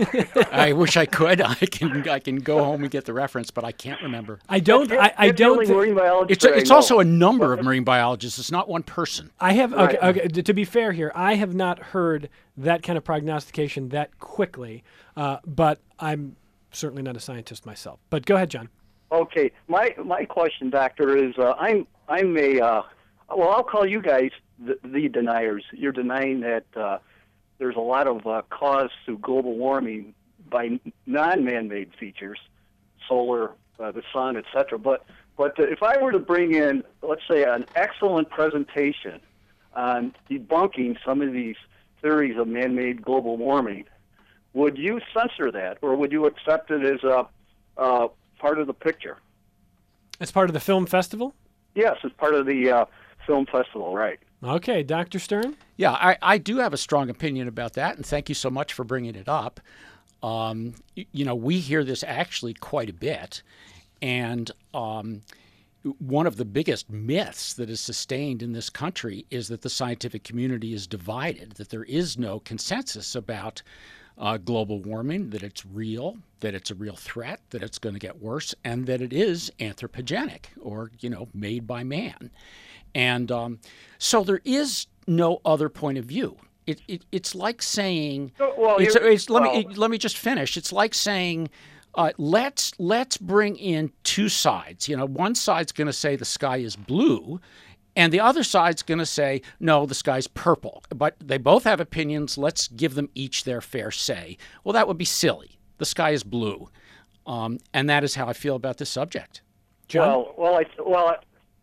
I wish I could. I can. I can go home and get the reference, but I can't remember. I don't. I, I That's the don't. only thi- marine biologist It's that a, I it's know. also a number of marine biologists. It's not one person. I have. Okay, Right. okay. To be fair here, I have not heard that kind of prognostication that quickly. Uh, but I'm certainly not a scientist myself. But go ahead, John. Okay, my my question, Doctor, is uh, I'm I'm a uh, well, I'll call you guys the, the deniers. You're denying that uh, there's a lot of uh, cause to global warming by non-man-made features, solar, uh, the sun, et cetera. But but uh, if I were to bring in, let's say, an excellent presentation on debunking some of these theories of man-made global warming, would you censor that, or would you accept it as a uh, part of the picture? As part of the film festival? Yes, it's part of the uh, film festival, right? Okay, Doctor Stern. Yeah, I, I do have a strong opinion about that, and thank you so much for bringing it up. Um, y- you know, we hear this actually quite a bit, and um, one of the biggest myths that is sustained in this country is that the scientific community is divided, that there is no consensus about uh, global warming, that it's real, that it's a real threat, that it's going to get worse, and that it is anthropogenic, or, you know, made by man. And um, so there is no other point of view. It, it it's like saying, Well, it's, you're- it's, let well- me let me just finish. It's like saying, uh, let's let's bring in two sides. You know, one side's going to say the sky is blue, and the other side's going to say no, the sky's purple. But they both have opinions. Let's give them each their fair say. Well, that would be silly. The sky is blue, um, and that is how I feel about this subject. John? Well, well, I, well, I,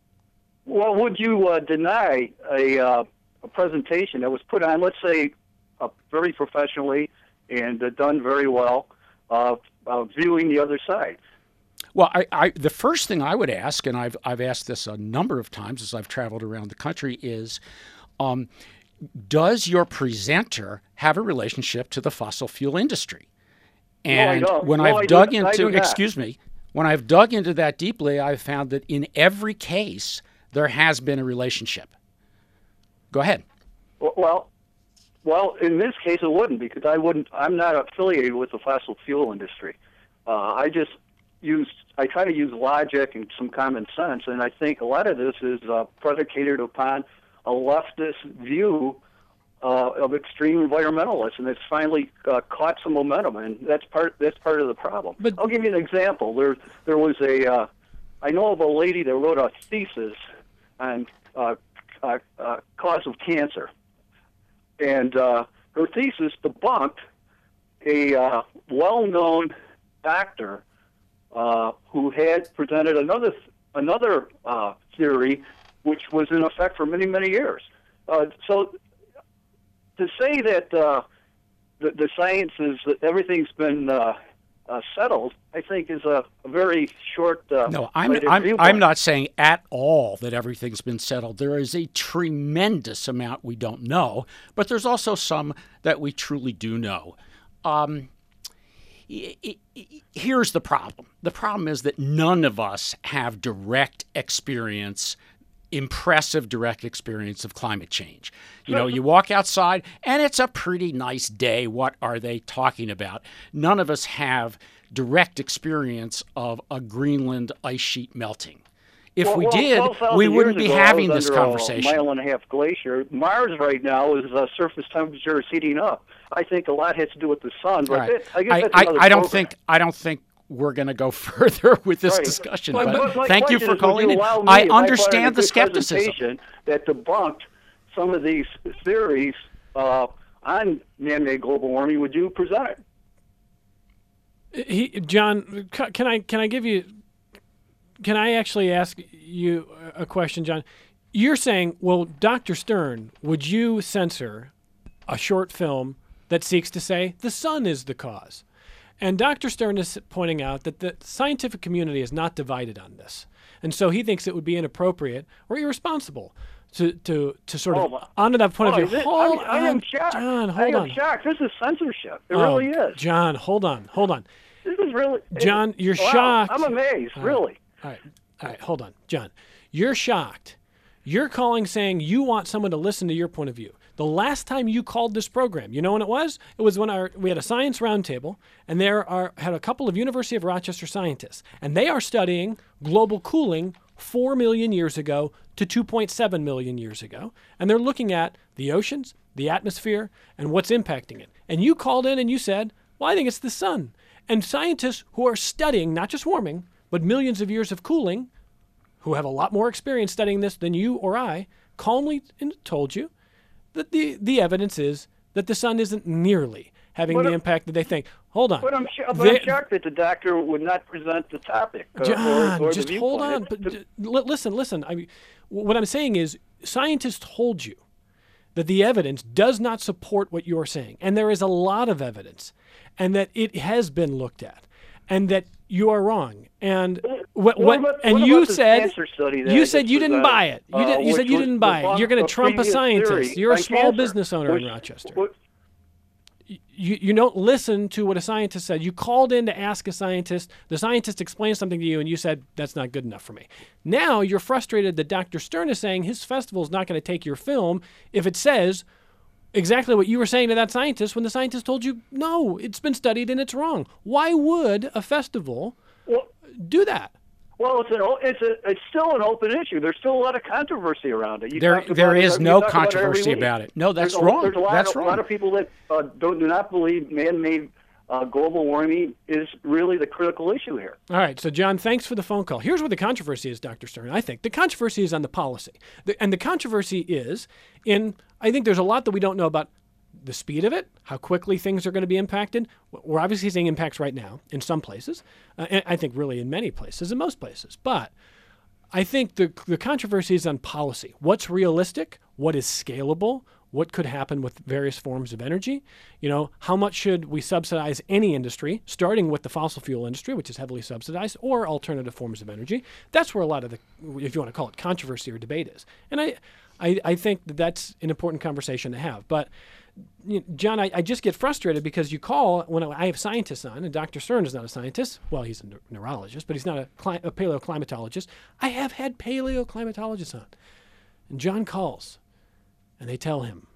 well, would you uh, deny a, uh, a presentation that was put on, let's say, uh, very professionally and uh, done very well, uh, uh, viewing the other side? Well, I, I, the first thing I would ask, and I've, I've asked this a number of times as I've traveled around the country, is um, does your presenter have a relationship to the fossil fuel industry? And No, I don't. when No, I've I do- dug I into, do not. excuse me, when I've dug into that deeply, I've found that in every case there has been a relationship. Go ahead. Well, well, in this case, it wouldn't, because I wouldn't. I'm not affiliated with the fossil fuel industry. Uh, I just use. I try to use logic and some common sense, and I think a lot of this is uh, predicated upon a leftist view uh, of extreme environmentalists, and it's finally uh, caught some momentum, and that's part. That's part of the problem. But- I'll give you an example. There, there was a. Uh, I know of a lady that wrote a thesis on uh, uh, uh, cause of cancer. And uh, her thesis debunked a uh, well-known doctor uh, who had presented another another uh, theory which was in effect for many, many years. Uh, so to say that uh, the, the science is, that everything's been uh, uh, settled, I think is a, a very short uh, No, I'm, I'm, I'm not saying at all that everything's been settled. There is a tremendous amount we don't know, but there's also some that we truly do know. Um, here's the problem. The problem is that none of us have direct experience, impressive direct experience of climate change. You know, you walk outside and it's a pretty nice day. What are they talking about? None of us have direct experience of a Greenland ice sheet melting. If well, we well, did, we wouldn't be having this conversation. A mile and a half glacier. Mars right now is uh, surface temperature is heating up. I think a lot has to do with the sun, but right. it, I guess I, that's I, another I don't program. think I don't think we're going to go further with this right. discussion. But, but but thank you for calling in. Me, I understand the skepticism that debunked some of these theories uh, on man-made global warming. Would you present it? He, John, can I can I give you? Can I actually ask you a question, John? You're saying, well, Doctor Stern, would you censor a short film that seeks to say the sun is the cause? And Doctor Stern is pointing out that the scientific community is not divided on this. And so he thinks it would be inappropriate or irresponsible to to, to sort of, oh, onto that point oh, of view. It, hold I, I on, am shocked. John, hold I am on. shocked. This is censorship. It oh, really is. John, hold on, hold on. This is really... John, it, you're wow, shocked. I'm amazed, all really. Right, all right, all right, hold on. John, you're shocked. You're calling saying you want someone to listen to your point of view. The last time you called this program, you know when it was? It was when our we had a science roundtable, and there are had a couple of University of Rochester scientists, and they are studying global cooling four million years ago to two point seven million years ago, and they're looking at the oceans, the atmosphere, and what's impacting it. And you called in and you said, well, I think it's the sun. And scientists who are studying not just warming, but millions of years of cooling, who have a lot more experience studying this than you or I, calmly told you that the, the evidence is that the sun isn't nearly having but the I'm, impact that they think. Hold on. But I'm, sh- but they, I'm shocked that the doctor would not present the topic. Uh, John, or, or just the hold on. But But d- listen, listen. I mean, what I'm saying is scientists told you that the evidence does not support what you're saying. And there is a lot of evidence. And that it has been looked at. And that you are wrong. And what, what, what, about, and what you about said you said you didn't buy it. You, did, you uh, said you didn't buy it. You're going to trump a scientist. Theory You're a small cancer, business owner which, in Rochester. What, you, you don't listen to what a scientist said. You called in to ask a scientist. The scientist explained something to you, and you said, that's not good enough for me. Now you're frustrated that Doctor Stern is saying his festival is not going to take your film if it says exactly what you were saying to that scientist when the scientist told you, no, it's been studied and it's wrong. Why would a festival well, do that? Well, it's an it's a it's still an open issue. There's still a lot of controversy around it. You there there about is it, no about controversy it about it. No, that's there's wrong. A, there's a lot that's of, wrong. A lot of people that uh, don't do not believe man-made uh, global warming is really the critical issue here. All right. So, John, thanks for the phone call. Here's where the controversy is, Doctor Stern. I think the controversy is on the policy, the, and the controversy is in. I think there's a lot that we don't know about the speed of it, how quickly things are going to be impacted. We're obviously seeing impacts right now in some places, uh, and I think really in many places, in most places. But I think the the controversy is on policy. What's realistic? What is scalable? What could happen with various forms of energy? You know, how much should we subsidize any industry, starting with the fossil fuel industry, which is heavily subsidized, or alternative forms of energy? That's where a lot of the, if you want to call it controversy or debate is. And I, I, I think that that's an important conversation to have. But you know, John, I, I just get frustrated because you call when I have scientists on, and Doctor Stern is not a scientist. Well, he's a neurologist, but he's not a, cli- a paleoclimatologist. I have had paleoclimatologists on. And John calls, and they tell him,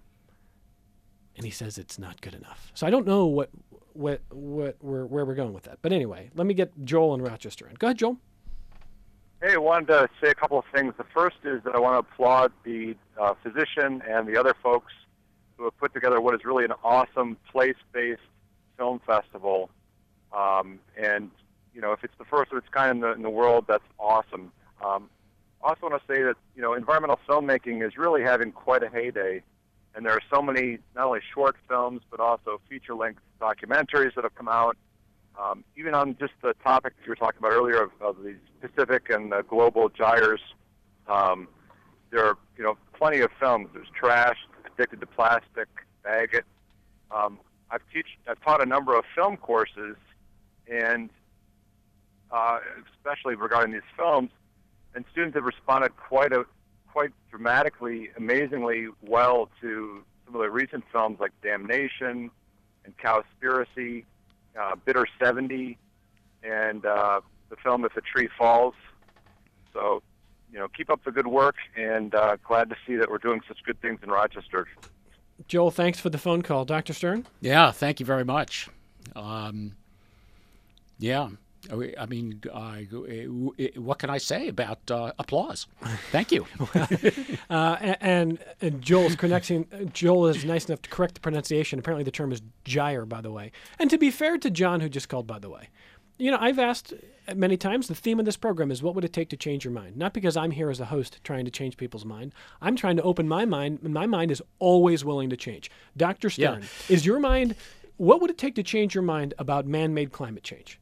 and he says it's not good enough. So I don't know what what what we're, where we're going with that. But anyway, let me get Joel in Rochester in. Go ahead, Joel. Hey, I wanted to say a couple of things. The first is that I want to applaud the uh, physician and the other folks who have put together what is really an awesome place-based film festival. Um, and, you know, if it's the first of its kind in the, in the world, that's awesome. Um, I also want to say that, you know, environmental filmmaking is really having quite a heyday. And there are so many, not only short films, but also feature-length documentaries that have come out. um, even on just the topic you were talking about earlier of, of the Pacific and the global gyres, um, there are, you know, plenty of films. There's Trash, Addicted to Plastic, Bag It. Um, I've teach I've taught a number of film courses, and uh, especially regarding these films, and students have responded quite a quite dramatically, amazingly well to some of the recent films like Damnation and Cowspiracy, uh, Bitter seventy, and uh, the film If a Tree Falls. So, you know, keep up the good work, and uh, glad to see that we're doing such good things in Rochester. Joel, thanks for the phone call. Doctor Stern? Yeah, thank you very much. Um, yeah. I mean, uh, what can I say about uh, applause? Thank you. uh, and, and Joel's connecting. Joel is nice enough to correct the pronunciation. Apparently, the term is gyre, by the way. And to be fair to John, who just called, by the way, you know, I've asked many times. The theme of this program is, what would it take to change your mind? Not because I'm here as a host trying to change people's mind. I'm trying to open my mind, and my mind is always willing to change. Doctor Stern, yeah. Is your mind? What would it take to change your mind about man-made climate change?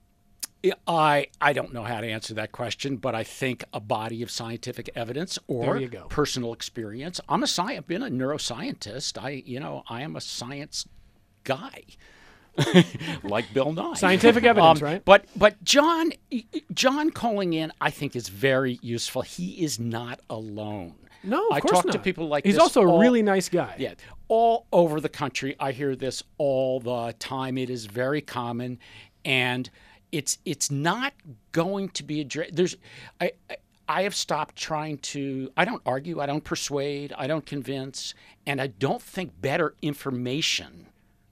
I, I don't know how to answer that question, but I think a body of scientific evidence or personal experience. I'm a sci- I've been a neuroscientist. I you know I am a science guy, like Bill Nye. Scientific evidence, um, right? But but John John calling in, I think, is very useful. He is not alone. No, of I course talk not. to people like He's this. also all, a really nice guy. Yeah, all over the country. I hear this all the time. It is very common, and It's it's not going to be addressed. There's, I, I I have stopped trying to. I don't argue. I don't persuade. I don't convince, and I don't think better information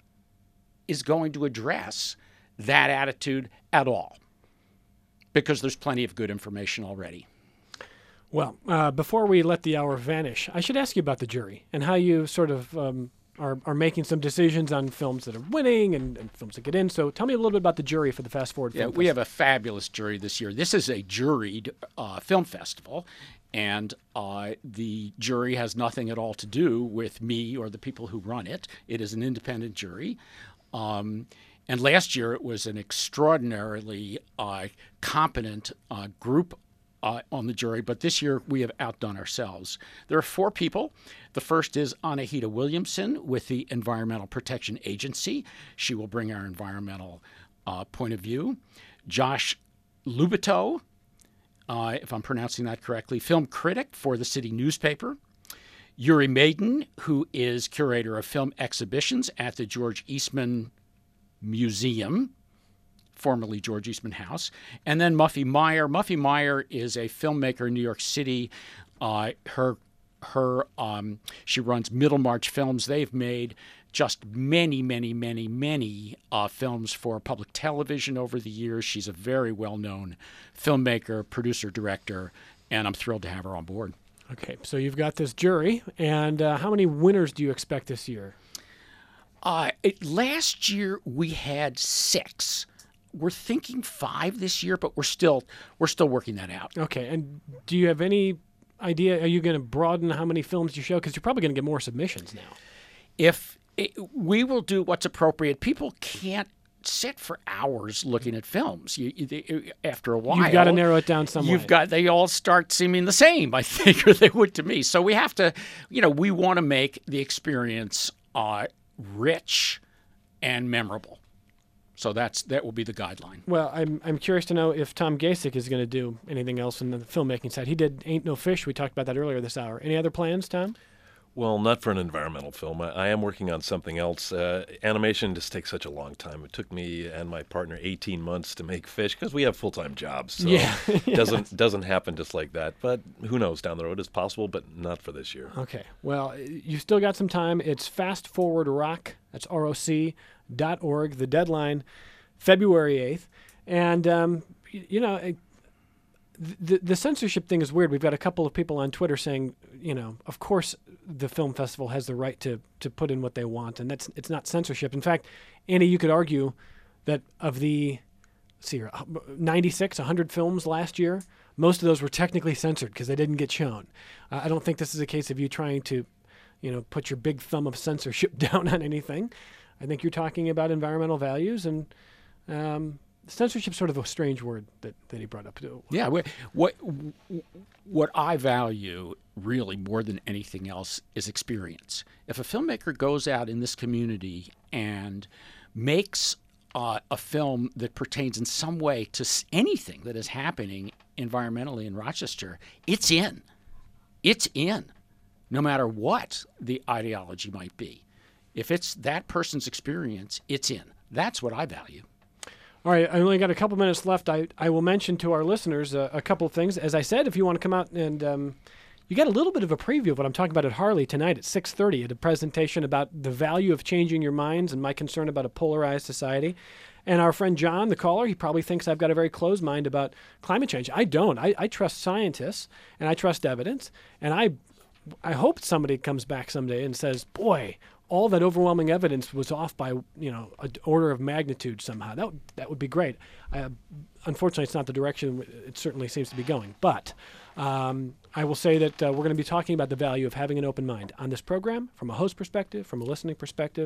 is going to address that attitude at all, because there's plenty of good information already. Well, uh, before we let the hour vanish, I should ask you about the jury and how you sort of. Um, Are, are making some decisions on films that are winning and, and films that get in. So tell me a little bit about the jury for the Fast Forward yeah, Film we Festival. have a fabulous jury this year. This is a juried uh, film festival, and uh, the jury has nothing at all to do with me or the people who run it. It is an independent jury. Um, and last year it was an extraordinarily uh, competent uh, group Uh, on the jury, but this year we have outdone ourselves. There are four people. The first is Anahita Williamson with the Environmental Protection Agency. She will bring our environmental uh, point of view. Josh Lubito, uh, if I'm pronouncing that correctly, film critic for the city newspaper. Yuri Maiden, who is curator of film exhibitions at the George Eastman Museum, formerly George Eastman House, and then Muffy Meyer. Muffy Meyer is a filmmaker in New York City. Uh, her, her, um, she runs Middlemarch Films. They've made just many, many, many, many uh, films for public television over the years. She's a very well-known filmmaker, producer, director, and I'm thrilled to have her on board. Okay, so you've got this jury, and uh, how many winners do you expect this year? Uh, it, last year we had six. We're thinking five this year, but we're still we're still working that out. Okay, and do you have any idea? Are you going to broaden how many films you show? Because you're probably going to get more submissions now. If it, we will do what's appropriate. People can't sit for hours looking at films. You, you, after a while, you've got to narrow it down some You've way. got they all start seeming the same, I think, or they would to me. So we have to, you know, we want to make the experience uh, rich and memorable. So that's that will be the guideline. Well, I'm I'm curious to know if Tom Gasek is going to do anything else in the filmmaking side. He did Ain't No Fish. We talked about that earlier this hour. Any other plans, Tom? Well, not for an environmental film. I, I am working on something else. Uh, animation just takes such a long time. It took me and my partner eighteen months to make Fish because we have full-time jobs. So yeah. it doesn't doesn't happen just like that. But who knows? Down the road it's possible, but not for this year. Okay. Well, you still got some time. It's Fast Forward Rock. That's R O C dot org. The deadline, February eighth. And, um, you, you know, it, the the censorship thing is weird. We've got a couple of people on Twitter saying, you know, of course the film festival has the right to to put in what they want, and that's it's not censorship. In fact, Annie, you could argue that of the, let's see here, ninety-six, one hundred films last year, most of those were technically censored because they didn't get shown. Uh, I don't think this is a case of you trying to, you know, put your big thumb of censorship down on anything. I think you're talking about environmental values, and Um, censorship's sort of a strange word that, that he brought up. Yeah, what, what what I value really more than anything else is experience. If a filmmaker goes out in this community and makes uh, a film that pertains in some way to s- anything that is happening environmentally in Rochester, it's in. It's in, no matter what the ideology might be. If it's that person's experience, it's in. That's what I value. All right, I only got a couple minutes left. I, I will mention to our listeners uh, a couple of things. As I said, if you want to come out and um, you get a little bit of a preview of what I'm talking about at Harley tonight at six thirty at a presentation about the value of changing your minds and my concern about a polarized society. And our friend John, the caller, he probably thinks I've got a very closed mind about climate change. I don't. I, I trust scientists and I trust evidence. And I, I hope somebody comes back someday and says, boy, all that overwhelming evidence was off by, you know, an order of magnitude somehow. That would, that would be great. Uh, unfortunately, it's not the direction it certainly seems to be going. But um, I will say that uh, we're going to be talking about the value of having an open mind on this program from a host perspective, from a listening perspective.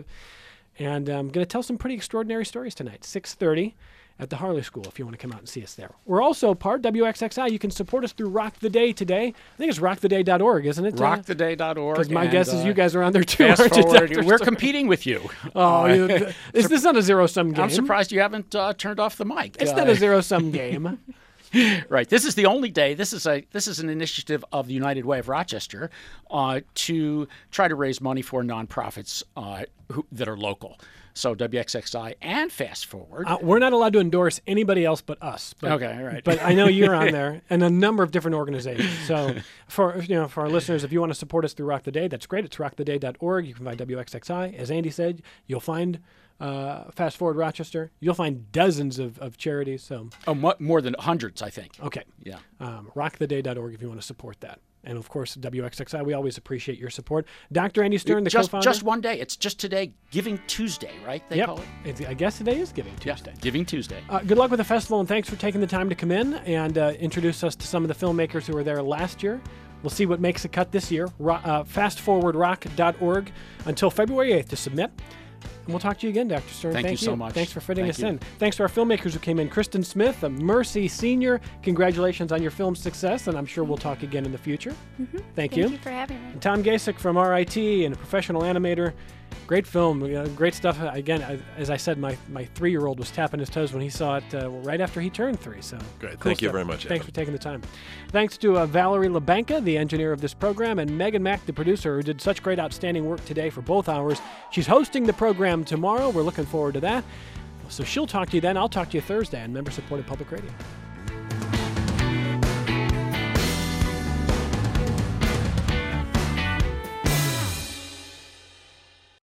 And I'm going to tell some pretty extraordinary stories tonight, six thirty at the Harley School, if you want to come out and see us there. We're also part W X X I. You can support us through Rock the Day today. I think it's rock the day dot org, isn't it? rock the day dot org. Because my and, guess is uh, you guys are on there too. Fast aren't you, forward, Doctor we're Stern? competing with you. Oh, Uh, you, is this not a zero-sum game? I'm surprised you haven't uh, turned off the mic. It's Uh, not a zero-sum game. Right. This is the only day. This is a this is an initiative of the United Way of Rochester uh, to try to raise money for nonprofits uh, who, that are local. So W X X I and Fast Forward. Uh, we're not allowed to endorse anybody else but us. But, Okay, all right. But I know you're on there, and a number of different organizations. So for you know, for our listeners, if you want to support us through Rock the Day, that's great. It's rock the day dot org. You can find W X X I. As Andy said, you'll find uh, Fast Forward Rochester. You'll find dozens of, of charities. So Oh, mo- more than hundreds, I think. okay, Yeah. um, rock the day dot org if you want to support that. And of course, W X X I. We always appreciate your support. Doctor Andy Stern, the just, co-founder. just one day. It's just today, Giving Tuesday, right? They yep. call it. It's, I guess today is Giving Tuesday. Yeah, Giving Tuesday. Uh, good luck with the festival, and thanks for taking the time to come in and uh, introduce us to some of the filmmakers who were there last year. We'll see what makes a cut this year. Ro- uh, fast forward rock dot org until February eighth to submit. And we'll talk to you again, Doctor Stern. Thank you so much. Thanks for fitting Thank us you. in. Thanks to our filmmakers who came in. Kristen Smith, uh, Mercy Senior Congratulations on your film success, and I'm sure we'll talk again in the future. Mm-hmm. Thank, Thank you. you for having me. And Tom Gasek from R I T and a professional animator. Great film, you know, great stuff. Again, I, as I said, my, my three-year-old was tapping his toes when he saw it uh, right after he turned three. So Great. cool Thank you stuff. very much, Thanks Evan. for taking the time. Thanks to uh, Valerie LaBenca, the engineer of this program, and Megan Mack, the producer, who did such great, outstanding work today for both hours. She's hosting the program tomorrow. We're looking forward to that. So she'll talk to you then. I'll talk to you Thursday on member-supported public radio.